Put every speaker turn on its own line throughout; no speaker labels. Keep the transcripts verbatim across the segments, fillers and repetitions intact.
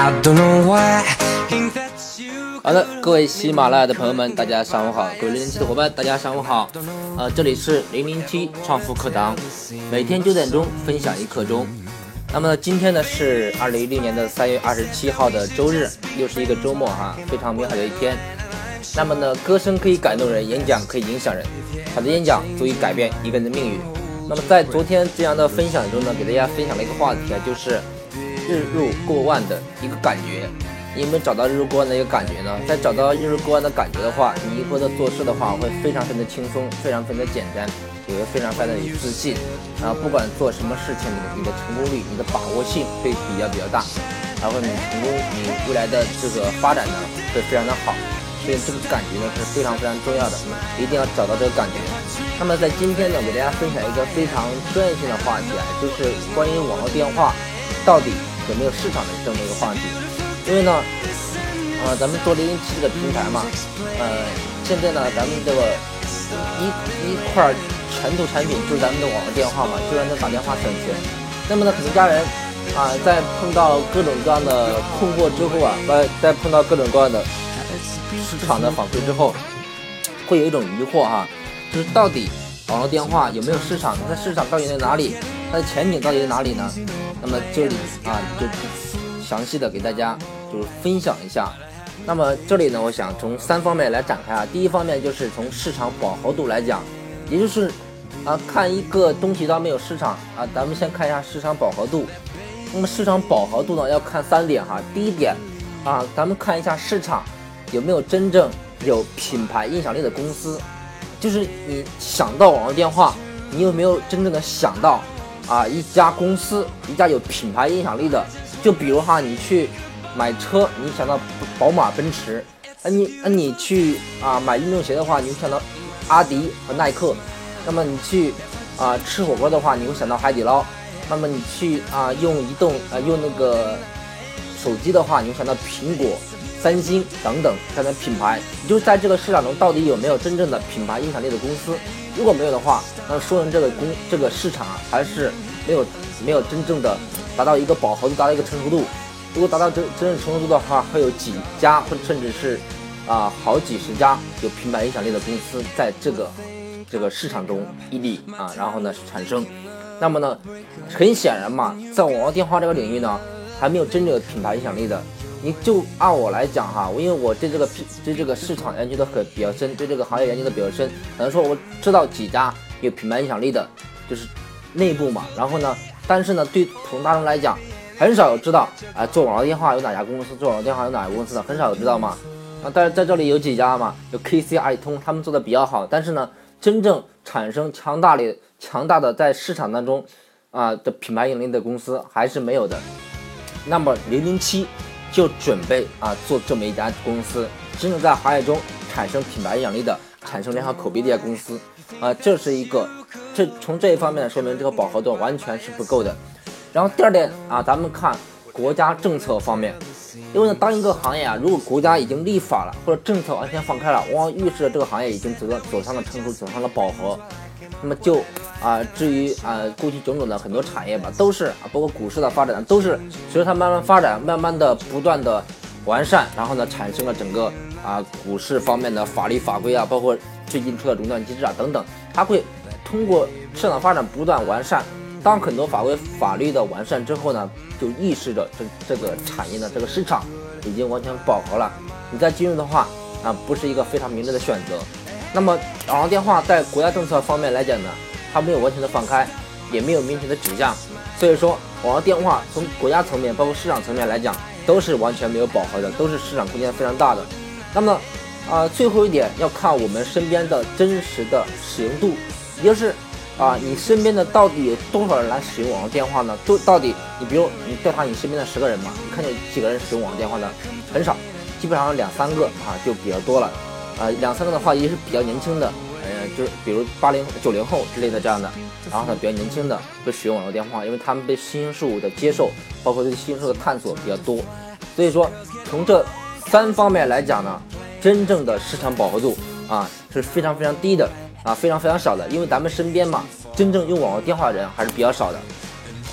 好的，各位喜马拉雅的朋友们，大家上午好；各位零零七的伙伴，大家上午好。呃，这里是零零七创富课堂，每天九点钟分享一刻钟。那么今天呢是二零一六年的三月二十七号的周日，又是一个周末哈，非常美好的一天。那么呢，歌声可以感动人，演讲可以影响人，好的演讲足以改变一个人的命运。那么在昨天这样的分享中呢，给大家分享了一个话题啊，就是日入过万的一个感觉。你有没有找到日入过万的一个感觉呢？在找到日入过万的感觉的话，你以后的做事的话会非常非常的轻松，非常非常的简单，也会非常非常的有自信啊！不管做什么事情，你的成功率、你的把握性会比较比较大，然后你成功，你未来的这个发展呢会非常的好。所以这个感觉呢是非常非常重要的，一定要找到这个感觉。那么在今天呢，给大家分享一个非常专业性的话题啊，就是关于网络电话到底有没有市场的这么一个话题。因为呢，呃，咱们做零零七这个平台嘛，呃，现在呢，咱们这个一一块拳头产品就是咱们的网络电话嘛，就让他打电话省钱。那么呢，很多家人啊，在碰到各种各样的困惑之后啊，在在碰到各种各样的市场的反馈之后，会有一种疑惑哈、啊，就是到底网络电话有没有市场？它市场到底在哪里？它的前景到底在哪里呢？那么这里啊，就详细的给大家就是分享一下。那么这里呢，我想从三方面来展开啊。第一方面就是从市场饱和度来讲，也就是啊，看一个东西它没有市场啊，咱们先看一下市场饱和度。那么市场饱和度呢，要看三点哈。第一点啊，咱们看一下市场有没有真正有品牌影响力的公司，就是你想到网络电话，你有没有真正的想到啊一家公司，一家有品牌影响力的。就比如哈，你去买车，你想到宝马、奔驰；那你那你去啊买运动鞋的话，你会想到阿迪和耐克；那么你去啊吃火锅的话，你会想到海底捞；那么你去啊用移动啊用那个手机的话，你会想到苹果、三星等等这样的品牌。你就在这个市场中，到底有没有真正的品牌影响力的公司？如果没有的话，那说明这个公这个市场还是没有没有真正的达到一个饱和度，达到一个成熟度。如果达到真真正成熟度的话，会有几家或甚至是啊好几十家有品牌影响力的公司在这个这个市场中屹立啊，然后呢产生。那么呢，很显然嘛，在网络电话这个领域呢，还没有真正有品牌影响力的。你就按我来讲哈，因为我对这个对这个市场研究的很比较深，对这个行业研究的比较深，可能说我知道几家有品牌影响力的，就是内部嘛。然后呢，但是呢，对普通大众来讲，很少有知道啊、呃，做网络电话有哪家公司，做网络电话有哪家公司的，很少有知道嘛。啊，但是在这里有几家嘛，有 K C、爱通，他们做的比较好，但是呢，真正产生强大的、强大的在市场当中啊、呃、的品牌影响力的公司还是没有的。那么零零七就准备啊做这么一家公司，真正在行业中产生品牌影响力的、产生良好口碑的一家公司啊，这是一个，这从这一方面说明这个饱和度完全是不够的。然后第二点啊，咱们看国家政策方面，因为呢，当一个行业啊，如果国家已经立法了，或者政策完全放开了，往往预示着这个行业已经走到走上了成熟，走上了饱和。那么就啊，至于啊过去种种的很多产业吧，都是啊，包括股市的发展，都是随着它慢慢发展，慢慢的不断的完善，然后呢，产生了整个啊股市方面的法律法规啊，包括最近出的熔断机制啊等等，它会通过市场发展不断完善。当很多法规法律的完善之后呢，就预示着这这个产业的这个市场已经完全饱和了。你再进入的话啊，不是一个非常明智的选择。那么网络电话在国家政策方面来讲呢，它没有完全的放开，也没有明确的指向，所以说网络电话从国家层面包括市场层面来讲，都是完全没有饱和的，都是市场空间非常大的。那么啊、呃，最后一点要看我们身边的真实的使用度，也就是啊，你身边的到底有多少人来使用网络电话呢？都到底，你比如你调查你身边的十个人嘛，你看见几个人使用网络电话呢？很少，基本上两三个啊就比较多了。呃，两三个的话也是比较年轻的，呃，就是比如八零、九零后之类的这样的，然后呢比较年轻的会使用网络电话，因为他们对新事物的接受，包括对新事物的探索比较多。所以说，从这三方面来讲呢，真正的市场饱和度啊是非常非常低的。啊，非常非常少的，因为咱们身边嘛，真正用网络电话的人还是比较少的。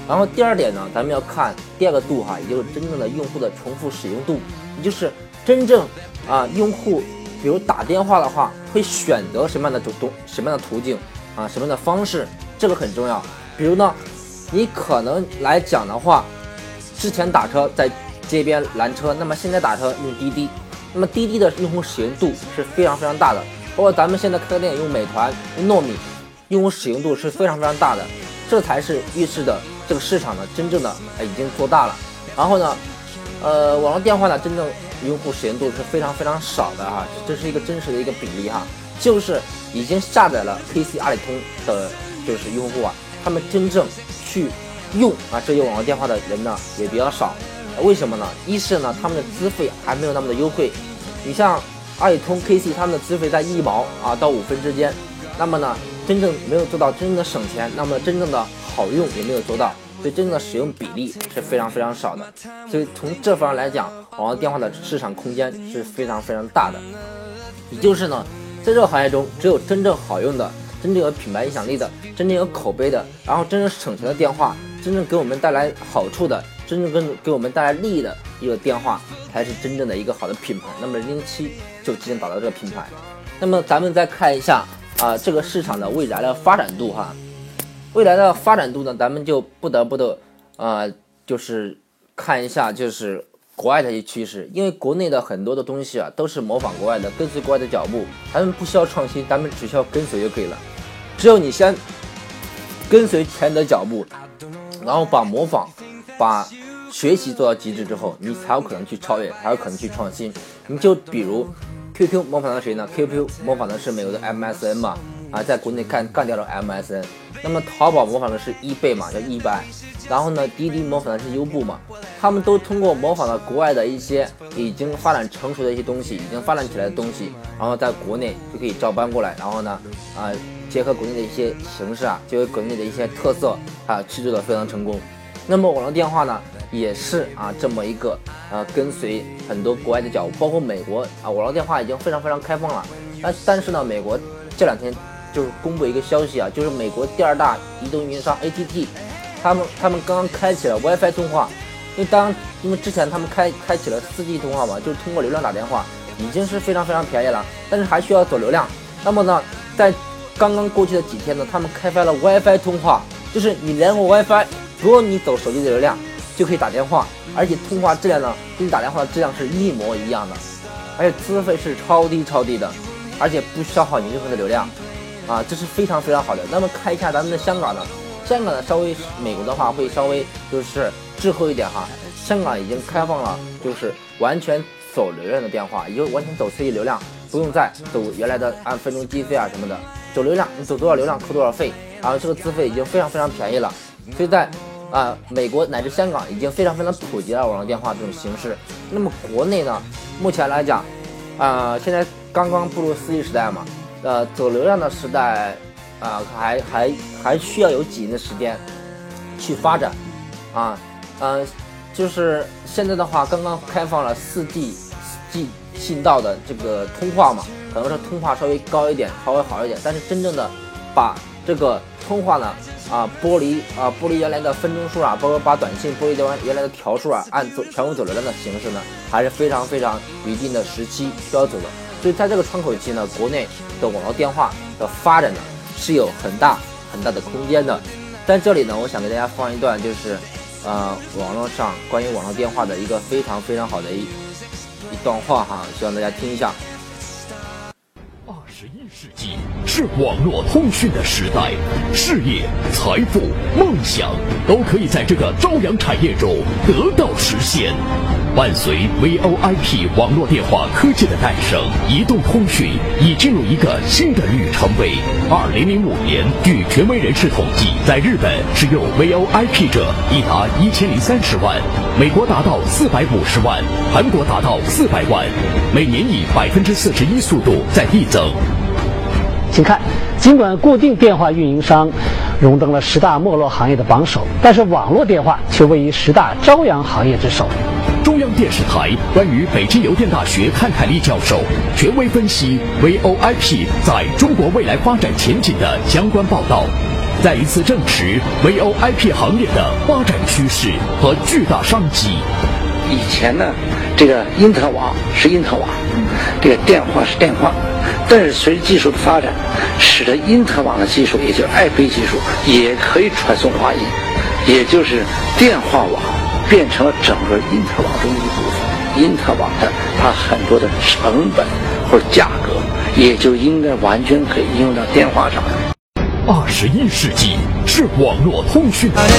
然后第二点呢，咱们要看第二个度哈，也就是真正的用户的重复使用度，也就是真正啊用户，比如打电话的话，会选择什么样的途东什么样的途径啊，什么样的方式，这个很重要。比如呢，你可能来讲的话，之前打车在街边拦车，那么现在打车用滴滴，那么滴滴的用户使用度是非常非常大的，包括咱们现在开店用美团、用糯米，用户使用度是非常非常大的，这才是预示的这个市场呢真正的呃已经做大了。然后呢，呃，网络电话呢真正用户使用度是非常非常少的哈，这是一个真实的一个比例哈，就是已经下载了 K C 阿里通的就是用户啊，他们真正去用啊这些网络电话的人呢也比较少。为什么呢？一是呢他们的资费还没有那么的优惠，你像阿里通 K C 他们的资费在一毛啊到五分之间，那么呢真正没有做到真正的省钱，那么真正的好用也没有做到，所以真正的使用比例是非常非常少的。所以从这方面来讲，网络电话的市场空间是非常非常大的。也就是呢，在这个行业中，只有真正好用的、真正有品牌影响力的、真正有口碑的，然后真正省钱的电话，真正给我们带来好处的，真正跟给我们带来利益的一个电话，才是真正的一个好的品牌。那么零零七就即将打造这个品牌。那么咱们再看一下啊、呃，这个市场的未来的发展度哈。未来的发展度呢，咱们就不得不的呃，就是看一下就是国外的一些趋势，因为国内的很多的东西啊都是模仿国外的，跟随国外的脚步，咱们不需要创新，咱们只需要跟随就可以了。只有你先跟随前人的脚步，然后把模仿、把学习做到极致之后，你才有可能去超越，才有可能去创新。你就比如 Q Q 模仿的谁呢 ？Q Q 模仿的是美国的 M S N 嘛，啊，在国内干干掉了 M S N。那么淘宝模仿的是eBay嘛，叫eBay，然后呢，滴滴模仿的是优步嘛，他们都通过模仿了国外的一些已经发展成熟的一些东西，已经发展起来的东西，然后在国内就可以照搬过来，然后呢，啊、呃，结合国内的一些形式啊，结合国内的一些特色啊，去做的非常成功。那么网络电话呢，也是啊这么一个呃跟随很多国外的脚步，包括美国啊，网络电话已经非常非常开放了，但但是呢，美国这两天就是公布一个消息啊，就是美国第二大移动运营商 A T T， 他们他们刚刚开启了 WiFi 通话，因为当因为之前他们开开启了 四 G 通话嘛，就是通过流量打电话，已经是非常非常便宜了，但是还需要走流量。那么呢，在刚刚过去的几天呢，他们开发了 WiFi 通话，就是你连过 WiFi， 不用你走手机的流量就可以打电话，而且通话质量呢跟你打电话的质量是一模一样的，而且资费是超低超低的，而且不消耗你任何的流量。啊，这是非常非常好的。那么看一下咱们的香港呢，香港呢稍微美国的话会稍微就是滞后一点哈。香港已经开放了，就是完全走流量的电话，也就完全走 C 流量，不用再走原来的按分钟计费啊什么的，走流量，你走多少流量扣多少费，然后这个资费已经非常非常便宜了。所以在啊、呃、美国乃至香港已经非常非常普及了网络电话这种形式。那么国内呢，目前来讲，啊、呃、现在刚刚步入 四 G 时代嘛。呃，走流量的时代，啊、呃，还还还需要有几年的时间去发展，啊，呃，就是现在的话，刚刚开放了 四 G 信道的这个通话嘛，可能是通话稍微高一点，稍微好一点，但是真正的把这个通话呢，啊，剥离啊剥离原来的分钟数啊，包括把短信剥离掉原来的条数啊，按走全部走流量的形式呢，还是非常非常有一定的时期需要走的。所以在这个窗口期呢，国内的网络电话的发展呢是有很大很大的空间的。在这里呢，我想给大家放一段，就是呃网络上关于网络电话的一个非常非常好的一一段话哈，希望大家听一下。
二十一世纪是网络通讯的时代，事业、财富、梦想都可以在这个朝阳产业中得到实现。伴随 V O I P 网络电话科技的诞生，移动通讯已进入一个新的里程碑。二零零五年，据权威人士统计，在日本使用 V O I P 者已达一千零三十万，美国达到四百五十万，韩国达到四百万，每年以百分之四十一速度在递增。
请看，尽管固定电话运营商荣登了十大没落行业的榜首，但是网络电话却位于十大朝阳行业之首。
中央电视台关于北京邮电大学阚凯利教授权威分析 V O I P 在中国未来发展前景的相关报道。 再一次证实 V O I P 行业的发展趋势和巨大商机。
以前呢，这个因特网是因特网，这个电话是电话，但是随着技术的发展，使得因特网的技术，也就是 I P 技术，也可以传送话音，也就是电话网变成了整个因特网中的一部分。因特网的它很多的成本或者价格，也就应该完全可以应用到电话上。
二十一世纪是网络通讯的。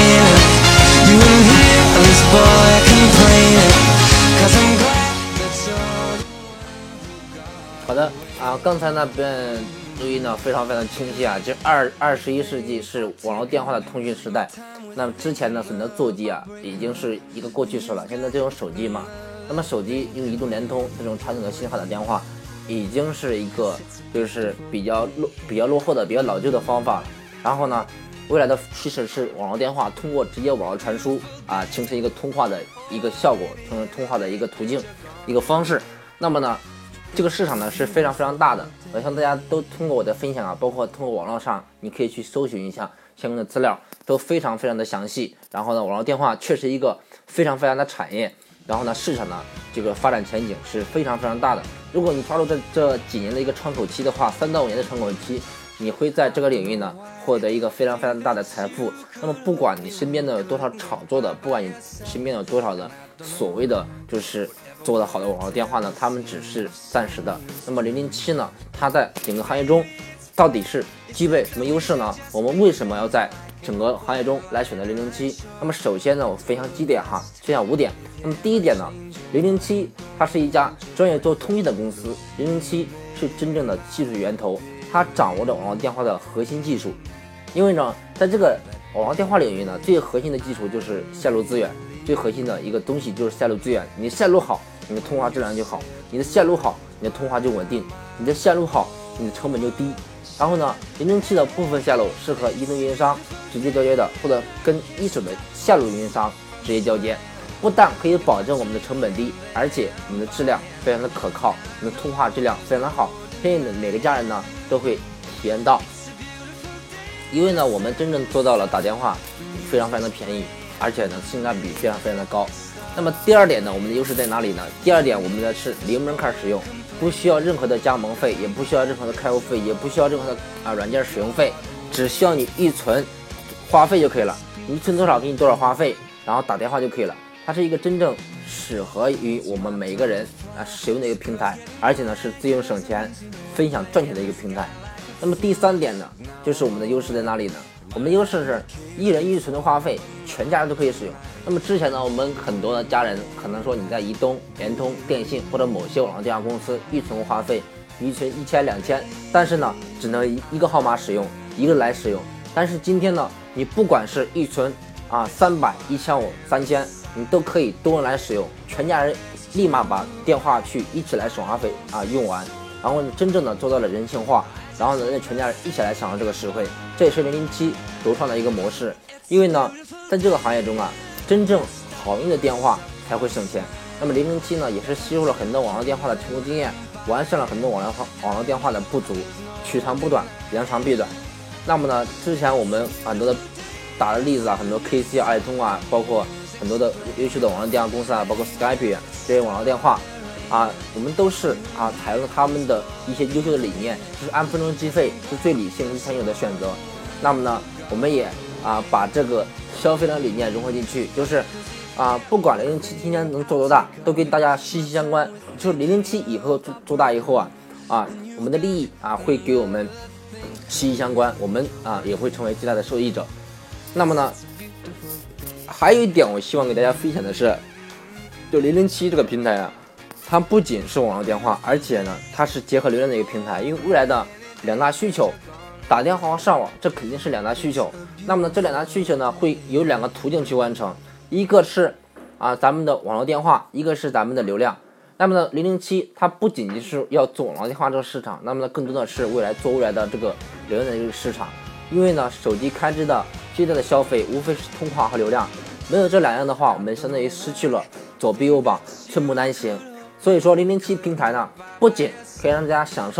好的啊，刚才那边录音呢非常非常清晰啊。这二二十一世纪是网络电话的通讯时代。那么之前呢，选择座机啊，已经是一个过去式了。现在这种手机嘛，那么手机用移动联通这种传统的信号的电话，已经是一个就是比较落比较落后的、比较老旧的方法了。然后呢，未来的趋势是网络电话通过直接网络传输啊，形成一个通话的一个效果，形成通话的一个途径、一个方式。那么呢，这个市场呢是非常非常大的。我向大家都通过我的分享啊，包括通过网络上，你可以去搜寻一下相关的资料，都非常非常的详细。然后呢，网络电话确实一个非常非常的产业。然后呢，市场呢这个发展前景是非常非常大的。如果你抓住这这几年的一个窗口期的话，三到五年的窗口期，你会在这个领域呢获得一个非常非常大的财富。那么不管你身边的有多少炒作的，不管你身边有多少的所谓的就是做得好的网络电话呢，他们只是暂时的。那么零零七呢，它在整个行业中到底是具备什么优势呢？我们为什么要在整个行业中来选择零零七？那么首先呢，我分享几点哈，分享五点。那么第一点呢，零零七它是一家专业做通信的公司，零零七是真正的技术源头，它掌握着网络电话的核心技术。因为呢，在这个网络电话领域呢，最核心的技术就是线路资源，最核心的一个东西就是线路资源。你线路好，你的通话质量就好；你的线路好，你的通话就稳定；你的线路好，你的成本就低。然后呢，零零七的部分线路适合移动运营商直接交接的，或者跟一手的线路运营商直接交接。不但可以保证我们的成本低，而且我们的质量非常的可靠，我们的通话质量非常的好，相信每个家人呢都会体验到。因为呢，我们真正做到了打电话非常非常的便宜，而且呢性价比非常非常的高。那么第二点呢，我们的优势在哪里呢？第二点，我们的是零门槛使用，不需要任何的加盟费，也不需要任何的开户费，也不需要任何的啊软件使用费，只需要你一存花费就可以了。你一存多少给你多少花费，然后打电话就可以了。它是一个真正适合于我们每一个人啊使用的一个平台，而且呢是自用省钱、分享赚钱的一个平台。那么第三点呢，就是我们的优势在哪里呢？我们的优势是一人一存的花费，全家人都可以使用。那么之前呢，我们很多的家人可能说你在移动、联通、电信或者某些网络电话公司一存花费，一存一千、两千，但是呢只能一个号码使用，一个人来使用。但是今天呢，你不管是一存啊三百、一千五、三千，你都可以多人来使用，全家人立马把电话去一起来省花费啊用完，然后呢真正的做到了人性化，然后呢让全家人一起来享受这个实惠，这也是零零七独创的一个模式。因为呢，在这个行业中啊，真正好用的电话才会省钱。那么零零七呢，也是吸收了很多网络电话的成功经验，完善了很多网络网络电话的不足，取长补短，扬长避短。那么呢，之前我们很多的打的例子啊，很多 K C 爱通啊，包括很多的优秀的网络电话公司啊，包括 Skype 这些网络电话啊，我们都是啊采用他们的一些优秀的理念，就是按分钟计费是最理性、最常有的选择。那么呢，我们也啊把这个消费的理念融合进去，就是啊不管零零七今天能做多大，都跟大家息息相关。就是零零七以后做做大以后啊啊，我们的利益啊会给我们息息相关，我们啊也会成为最大的受益者。那么呢，还有一点我希望给大家分享的是，就零零七这个平台啊，它不仅是网络电话，而且呢它是结合流量的一个平台。因为未来的两大需求，打电话和上网，这肯定是两大需求。那么呢这两大需求呢会有两个途径去完成，一个是啊咱们的网络电话，一个是咱们的流量。那么呢零零七它不仅仅是要做网络电话这个市场，那么呢更多的是未来做未来的这个流量的这个市场。因为呢手机开支的最大的消费无非是通话和流量，没有这两样的话，我们相当于失去了左臂右膀，寸步难行。所以说零零七平台呢不仅可以让大家享受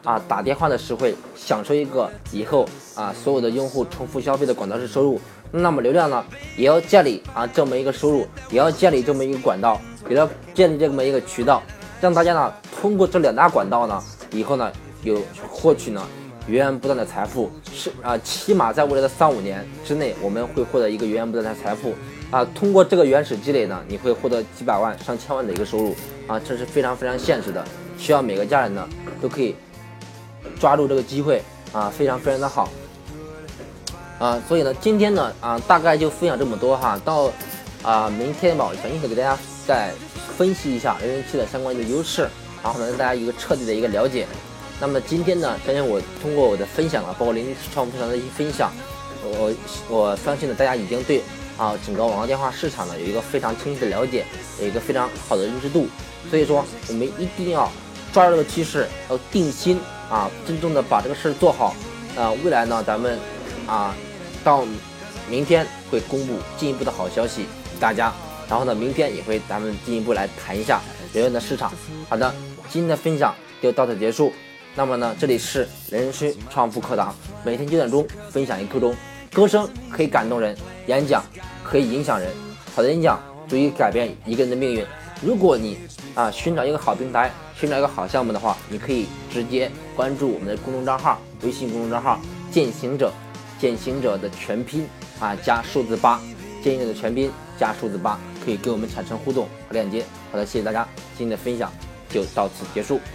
啊打电话的实惠，享受一个以后啊所有的用户重复消费的广告式收入。那么流量呢也要建立啊这么一个收入，也要建立这么一个管道，也要建立这么一个渠道，让大家呢通过这两大管道呢以后呢有获取呢源源不断的财富，是啊起码在未来的三五年之内，我们会获得一个源源不断的财富啊。通过这个原始积累呢，你会获得几百万上千万的一个收入啊，这是非常非常现实的，需要每个家人呢都可以抓住这个机会啊，非常非常的好啊。所以呢今天呢啊大概就分享这么多哈，到啊明天吧，我详细的给大家再分析一下零零七的相关的优势，然后呢让大家一个彻底的一个了解。那么今天呢，相信我通过我的分享啊，包括零零七创富课堂的一些分享，我我相信呢，大家已经对啊整个网络电话市场呢有一个非常清晰的了解，有一个非常好的认知度。所以说，我们一定要抓住这个趋势，要定心啊，真正的把这个事做好。啊，未来呢，咱们啊到明天会公布进一步的好消息给大家，然后呢，明天也会咱们进一步来谈一下人员的市场。好的，今天的分享就到此结束。那么呢，这里是人人区创富课堂，每天九点钟分享一刻钟，歌声可以感动人，演讲可以影响人，好的演讲足以改变一个人的命运。如果你啊寻找一个好平台，寻找一个好项目的话，你可以直接关注我们的公众账号，微信公众账号践行者，践行者的全拼啊加数字八，践行者的全拼加数字八，可以跟我们产生互动和链接。好的，谢谢大家，今天的分享就到此结束。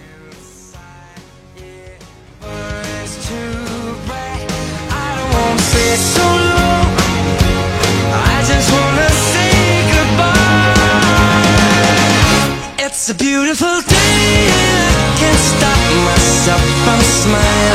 So low, I just wanna say goodbye. It's a beautiful day and I can't stop myself from smiling.